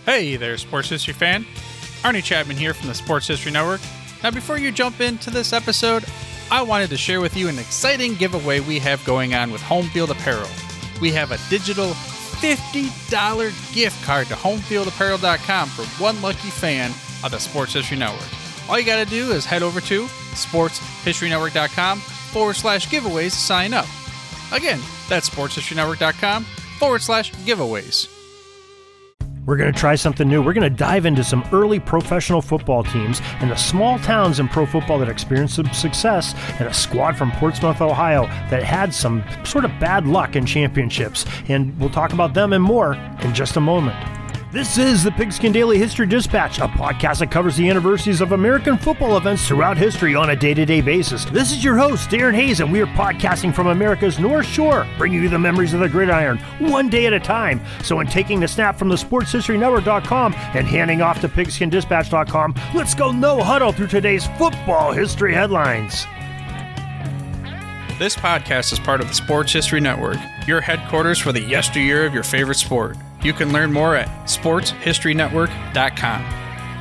Hey there, Sports History fan. Arnie Chapman here from the Sports History Network. Now, before you jump into this episode, I wanted to share with you an exciting giveaway we have going on with Home Field Apparel. We have a digital $50 gift card to homefieldapparel.com for one lucky fan of the Sports History Network. All you got to do is head over to sportshistorynetwork.com/giveaways to sign up. Again, that's sportshistorynetwork.com/giveaways. We're going to try something new. We're going to dive into some early professional football teams and the small towns in pro football that experienced some success, and a squad from Portsmouth, Ohio that had some sort of bad luck in championships. And we'll talk about them and more in just a moment. This is the Pigskin Daily History Dispatch, a podcast that covers the anniversaries of American football events throughout history on a day-to-day basis. This is your host, Darren Hayes, and we are podcasting from America's North Shore, bringing you the memories of the gridiron, one day at a time. So in taking the snap from the sportshistorynetwork.com and handing off to pigskindispatch.com, let's go no huddle through today's football history headlines. This podcast is part of the Sports History Network, your headquarters for the yesteryear of your favorite sport. You can learn more at sportshistorynetwork.com.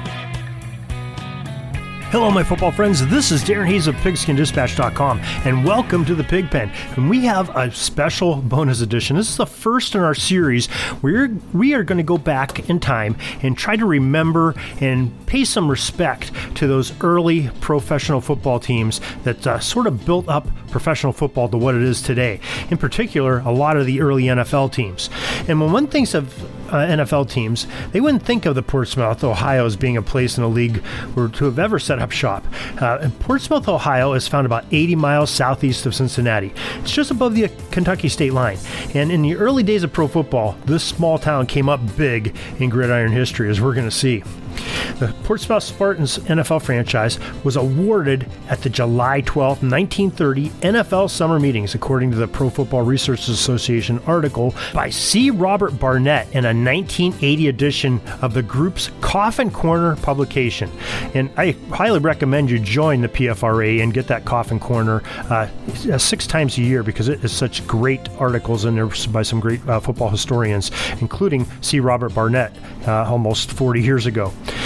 Hello, my football friends. This is Darren Hayes of pigskindispatch.com, and welcome to the Pig Pen. And we have a special bonus edition. This is the first in our series where we are going to go back in time and try to remember and pay some respect to those early professional football teams that sort of built up professional football to what it is today. In particular, a lot of the early NFL teams. And when one thinks of NFL teams, they wouldn't think of the Portsmouth, Ohio as being a place in a league or to have ever set up shop. Portsmouth, Ohio is found about 80 miles southeast of Cincinnati. It's just above the Kentucky state line. And in the early days of pro football, this small town came up big in gridiron history, as we're going to see. The Portsmouth Spartans NFL franchise was awarded at the July 12, 1930 NFL Summer Meetings, according to the Pro Football Research Association article by C. Robert Barnett in a 1980 edition of the group's Coffin Corner publication. And I highly recommend you join the PFRA and get that Coffin Corner 6 times a year, because it is such great articles in there by some great football historians, including C. Robert Barnett almost 40 years ago.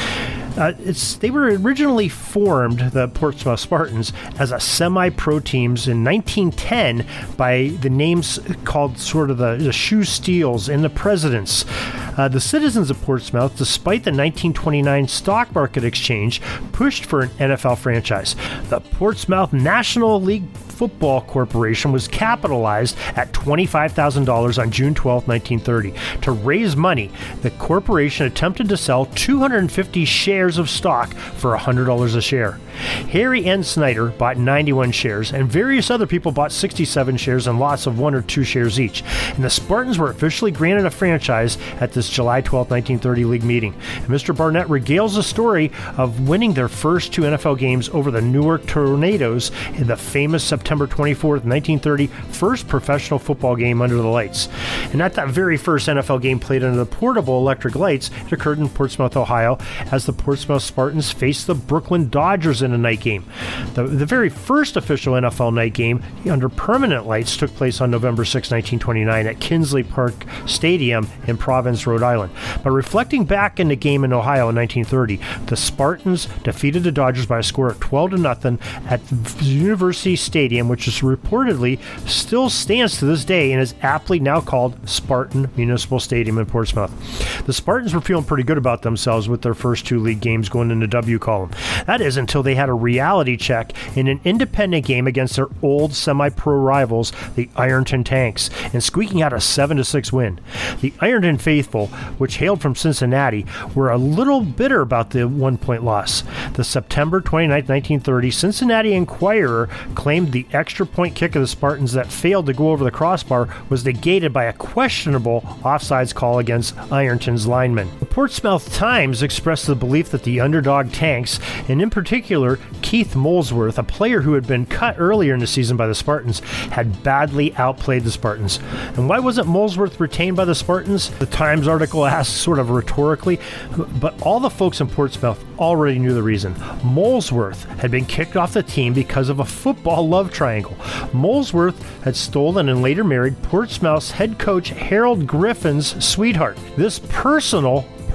They were originally formed, the Portsmouth Spartans, as a semi-pro teams in 1910 by the names called sort of the Shoe Steels and the Presidents. The citizens of Portsmouth, despite the 1929 stock market exchange, pushed for an NFL franchise. The Portsmouth National League Football Corporation was capitalized at $25,000 on June 12, 1930. To raise money, the corporation attempted to sell 250 shares of stock for $100 a share. Harry N. Snyder bought 91 shares, and various other people bought 67 shares and lots of 1 or 2 shares each. And the Spartans were officially granted a franchise at this July 12, 1930 league meeting. And Mr. Barnett regales the story of winning their first 2 NFL games over the Newark Tornadoes in the famous September 24th, 1930 first professional football game under the lights. And at that very first NFL game played under the portable electric lights, it occurred in Portsmouth, Ohio, as the Portsmouth Spartans faced the Brooklyn Dodgers in a night game. The very first official NFL night game under permanent lights took place on November 6, 1929 at Kinsley Park Stadium in Providence, Rhode Island. But reflecting back in the game in Ohio in 1930, the Spartans defeated the Dodgers by a score of 12-0 at the University Stadium, which is reportedly still stands to this day and is aptly now called Spartan Municipal Stadium in Portsmouth. The Spartans were feeling pretty good about themselves with their first 2 league games going in the W column. That is until they had a reality check in an independent game against their old semi-pro rivals, the Ironton Tanks, and squeaking out a 7-6 win. The Ironton faithful, which hailed from Cincinnati, were a little bitter about the 1-point loss. The September 29, 1930 Cincinnati Enquirer claimed the extra point kick of the Spartans that failed to go over the crossbar was negated by a questionable offsides call against Ironton's linemen. The Portsmouth Times expressed the belief that the underdog Tanks, and in particular Keith Molesworth, a player who had been cut earlier in the season by the Spartans, had badly outplayed the Spartans. And why wasn't Molesworth retained by the Spartans? The Times article asks sort of rhetorically, but all the folks in Portsmouth already knew the reason. Molesworth had been kicked off the team because of a football love triangle. Molesworth had stolen and later married Portsmouth's head coach Harold Griffin's sweetheart. This personal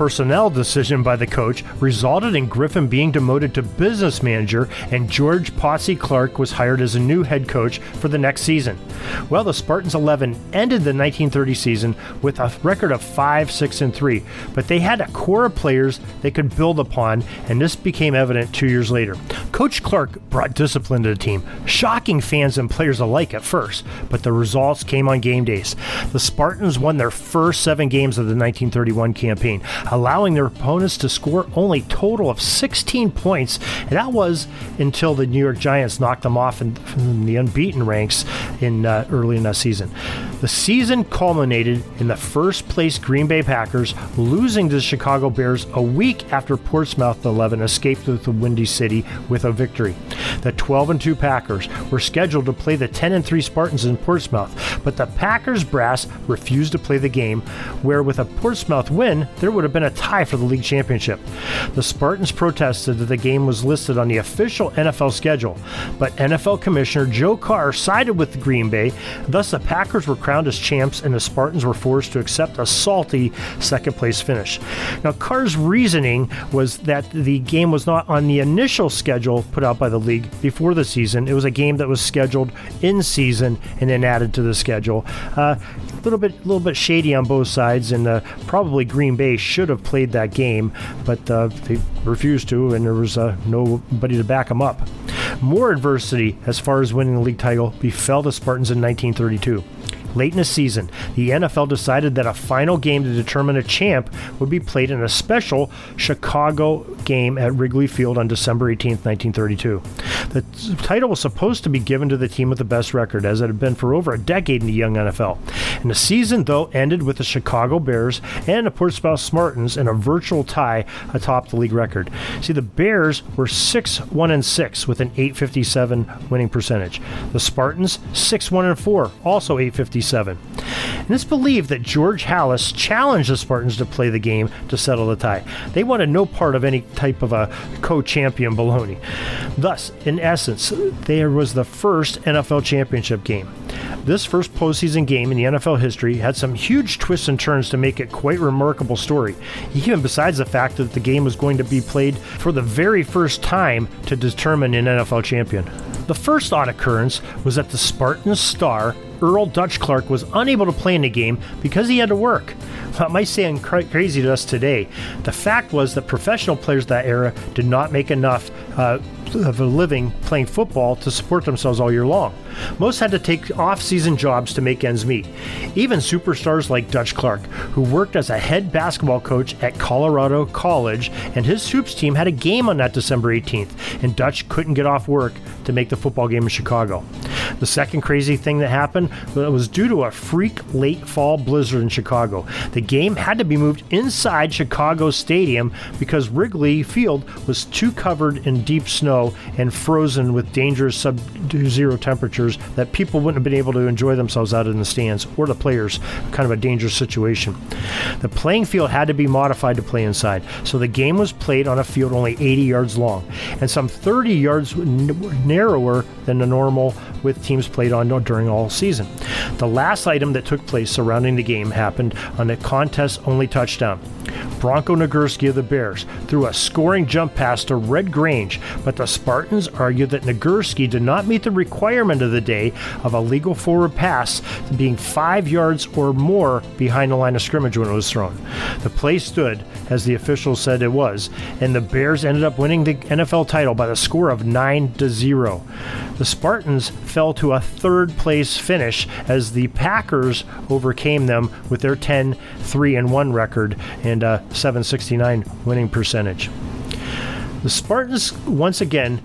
personnel decision by the coach resulted in Griffin being demoted to business manager, and George Potsy Clark was hired as a new head coach for the next season. Well, the Spartans 11 ended the 1930 season with a record of 5-6-3, but they had a core of players they could build upon, and this became evident 2 years later. Coach Clark brought discipline to the team, shocking fans and players alike at first, but the results came on game days. The Spartans won their first 7 games of the 1931 campaign, allowing their opponents to score only a total of 16 points, and that was until the New York Giants knocked them off in the unbeaten ranks early in that season. The season culminated in the first-place Green Bay Packers losing to the Chicago Bears a week after Portsmouth 11 escaped with the Windy City with a victory. The 12-2 Packers were scheduled to play the 10-3 Spartans in Portsmouth, but the Packers brass refused to play the game, where with a Portsmouth win, there would have been a tie for the league championship. The Spartans protested that the game was listed on the official NFL schedule, but NFL Commissioner Joe Carr sided with Green Bay. Thus, the Packers were crowned as champs, and the Spartans were forced to accept a salty second-place finish. Now, Carr's reasoning was that the game was not on the initial schedule put out by the league before the season. It was a game that was scheduled in season and then added to the schedule. A little bit shady on both sides, and probably Green Bay should have played that game, but they refused to, and there was nobody to back them up. More adversity as far as winning the league title befell the Spartans in 1932. Late in the season, the NFL decided that a final game to determine a champ would be played in a special Chicago game at Wrigley Field on December 18, 1932. The title was supposed to be given to the team with the best record, as it had been for over a decade in the young NFL. And the season, though, ended with the Chicago Bears and the Portsmouth Spartans in a virtual tie atop the league record. See, the Bears were 6-1-6 with an .857 winning percentage. The Spartans 6-1-4, also .857. And it's believed that George Halas challenged the Spartans to play the game to settle the tie. They wanted no part of any type of a co-champion baloney. Thus, in essence, there was the first NFL championship game. This first postseason game in the NFL history had some huge twists and turns to make it quite a remarkable story, even besides the fact that the game was going to be played for the very first time to determine an NFL champion. The first odd occurrence was that the Spartans star, Earl Dutch Clark, was unable to play in the game because he had to work. That might sound crazy to us today. The fact was that professional players of that era did not make enough of a living playing football to support themselves all year long. Most had to take off-season jobs to make ends meet. Even superstars like Dutch Clark, who worked as a head basketball coach at Colorado College, and his hoops team had a game on that December 18th, and Dutch couldn't get off work to make the football game in Chicago. The second crazy thing that happened was due to a freak late fall blizzard in Chicago. The game had to be moved inside Chicago Stadium because Wrigley Field was too covered in deep snow and frozen with dangerous sub-zero temperatures that people wouldn't have been able to enjoy themselves out in the stands, or the players. Kind of a dangerous situation. The playing field had to be modified to play inside, so the game was played on a field only 80 yards long and some 30 yards narrower than the normal with teams played on during all season. The last item that took place surrounding the game happened on a contest-only touchdown. Bronco Nagurski of the Bears threw a scoring jump pass to Red Grange, but the Spartans argued that Nagurski did not meet the requirement of the day of a legal forward pass being 5 yards or more behind the line of scrimmage when it was thrown. The play stood, as the officials said it was, and the Bears ended up winning the NFL title by the score of 9-0. The Spartans fell to a third-place finish as the Packers overcame them with their 10-3-1 record and a .769 winning percentage. The Spartans, once again,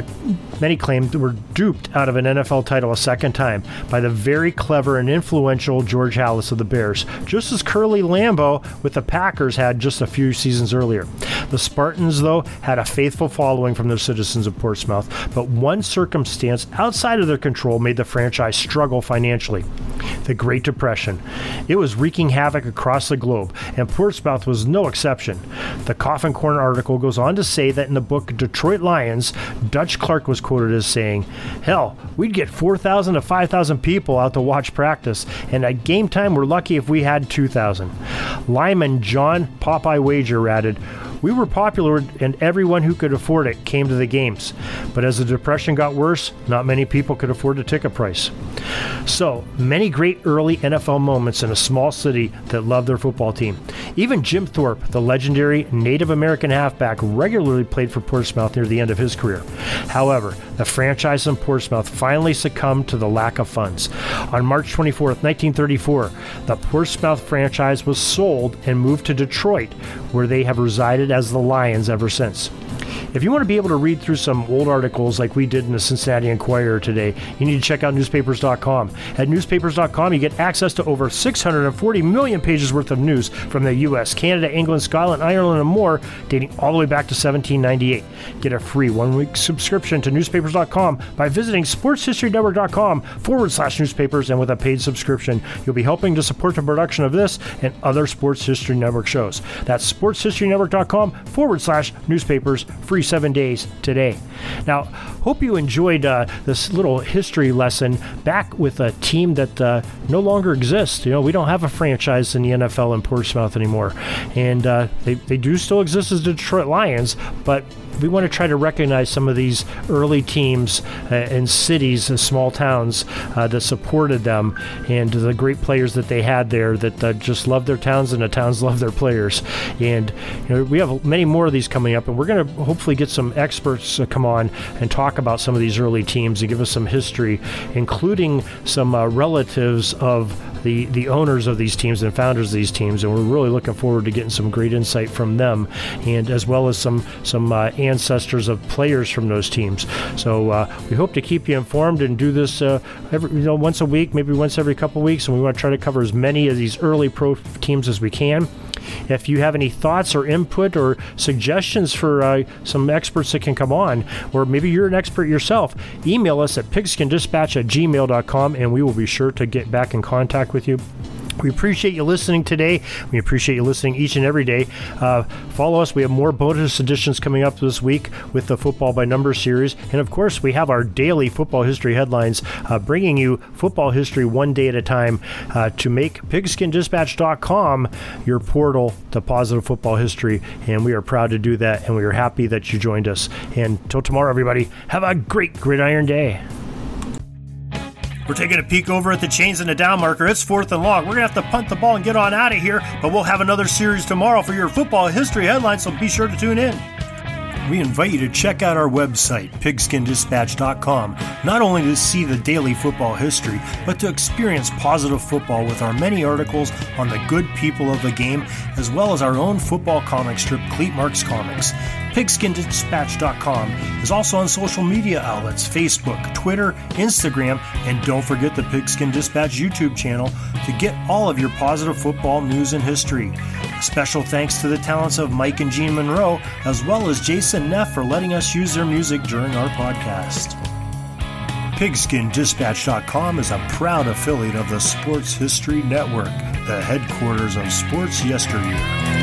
many claimed, were duped out of an NFL title a second time by the very clever and influential George Halas of the Bears, just as Curly Lambeau with the Packers had just a few seasons earlier. The Spartans, though, had a faithful following from their citizens of Portsmouth, but one circumstance outside of their control made the franchise struggle financially: the Great Depression. It was wreaking havoc across the globe, and Portsmouth was no exception. The Coffin Corner article goes on to say that in the book Detroit Lions, Dutch Clark was quoted as saying, "Hell, we'd get 4,000 to 5,000 people out to watch practice, and at game time we're lucky if we had 2,000. Lyman John Popeye Wager added, "We were popular and everyone who could afford it came to the games. But as the Depression got worse, not many people could afford the ticket price." So, many great early NFL moments in a small city that loved their football team. Even Jim Thorpe, the legendary Native American halfback, regularly played for Portsmouth near the end of his career. However, the franchise in Portsmouth finally succumbed to the lack of funds. On March 24th, 1934, the Portsmouth franchise was sold and moved to Detroit, where they have resided as the Lions ever since. If you want to be able to read through some old articles like we did in the Cincinnati Enquirer today, you need to check out newspapers.com. At newspapers.com, you get access to over 640 million pages worth of news from the U.S., Canada, England, Scotland, Ireland, and more, dating all the way back to 1798. Get a free one-week subscription to newspapers.com by visiting sportshistorynetwork.com/newspapers, and with a paid subscription, you'll be helping to support the production of this and other Sports History Network shows. That's sportshistorynetwork.com/newspapers. Free 7 days today. Now, hope you enjoyed this little history lesson back with a team that no longer exists. You know, we don't have a franchise in the NFL in Portsmouth anymore. And they do still exist as the Detroit Lions, but we want to try to recognize some of these early teams in cities and small towns that supported them, and the great players that they had there that just loved their towns, and the towns loved their players. And you know, we have many more of these coming up, and we're going to hopefully get some experts to come on and talk about some of these early teams and give us some history, including some relatives of the owners of these teams and founders of these teams. And we're really looking forward to getting some great insight from them, and as well as some ancestors of players from those teams. So we hope to keep you informed and do this once a week, maybe once every couple weeks, and we want to try to cover as many of these early pro teams as we can. If you have any thoughts or input or suggestions for some experts that can come on, or maybe you're an expert yourself, email us at pigskindispatch@gmail.com, and we will be sure to get back in contact with you. We appreciate you listening today. We appreciate you listening each and every day. Follow us. We have more bonus editions coming up this week with the Football by Numbers series. And, of course, we have our daily football history headlines, bringing you football history one day at a time to make pigskindispatch.com your portal to positive football history. And we are proud to do that, and we are happy that you joined us. And until tomorrow, everybody, have a great gridiron day. We're taking a peek over at the chains and the down marker. It's 4th and long. We're going to have to punt the ball and get on out of here, but we'll have another series tomorrow for your football history headlines, so be sure to tune in. We invite you to check out our website, pigskindispatch.com, not only to see the daily football history, but to experience positive football with our many articles on the good people of the game, as well as our own football comic strip, Cleat Marks Comics. Pigskindispatch.com is also on social media outlets, Facebook, Twitter, Instagram, and don't forget the Pigskin Dispatch YouTube channel to get all of your positive football news and history. Special thanks to the talents of Mike and Gene Monroe, as well as Jason Neff for letting us use their music during our podcast. PigskinDispatch.com is a proud affiliate of the Sports History Network, the headquarters of sports yesteryear.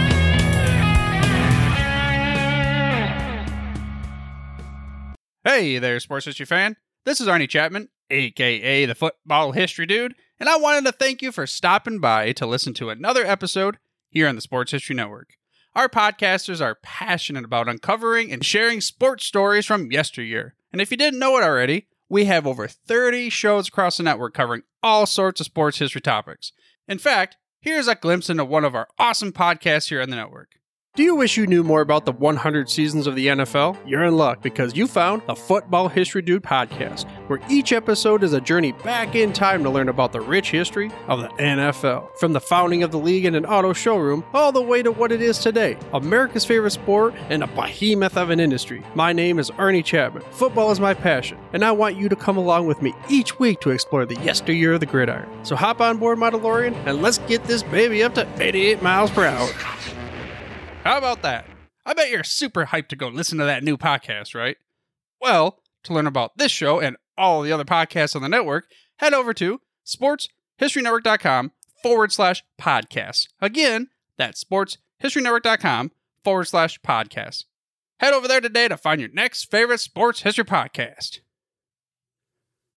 Hey there, sports history fan. This is Arnie Chapman, aka the Football History Dude, and I wanted to thank you for stopping by to listen to another episode here on the Sports History Network. Our podcasters are passionate about uncovering and sharing sports stories from yesteryear. And if you didn't know it already, we have over 30 shows across the network covering all sorts of sports history topics. In fact, here's a glimpse into one of our awesome podcasts here on the network. Do you wish you knew more about the 100 seasons of the NFL? You're in luck, because you found the Football History Dude podcast, where each episode is a journey back in time to learn about the rich history of the NFL. From the founding of the league in an auto showroom, all the way to what it is today, America's favorite sport and a behemoth of an industry. My name is Arnie Chapman. Football is my passion, and I want you to come along with me each week to explore the yesteryear of the gridiron. So hop on board my DeLorean, and let's get this baby up to 88 miles per hour. How about that? I bet you're super hyped to go listen to that new podcast, right? Well, to learn about this show and all the other podcasts on the network, head over to sportshistorynetwork.com/podcasts. Again, that's sportshistorynetwork.com/podcasts. Head over there today to find your next favorite sports history podcast.